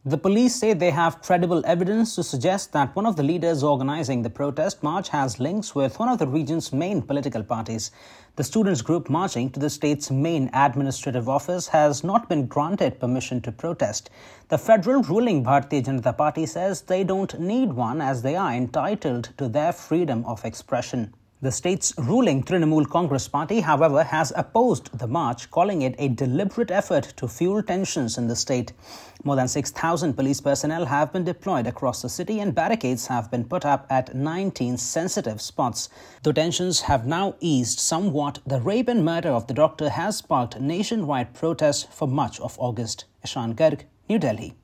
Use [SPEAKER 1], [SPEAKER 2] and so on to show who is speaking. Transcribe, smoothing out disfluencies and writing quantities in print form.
[SPEAKER 1] The police say they have credible evidence to suggest that one of the leaders organizing the protest march has links with one of the region's main political parties. The students' group marching to the state's main administrative office has not been granted permission to protest. The federal ruling Bharatiya Janata Party says they don't need one as they are entitled to their freedom of expression. The state's ruling Trinamool Congress Party, however, has opposed the march, calling it a deliberate effort to fuel tensions in the state. More than 6,000 police personnel have been deployed across the city and barricades have been put up at 19 sensitive spots. Though tensions have now eased somewhat, the rape and murder of the doctor has sparked nationwide protests for much of August. Ishan Garg, New Delhi.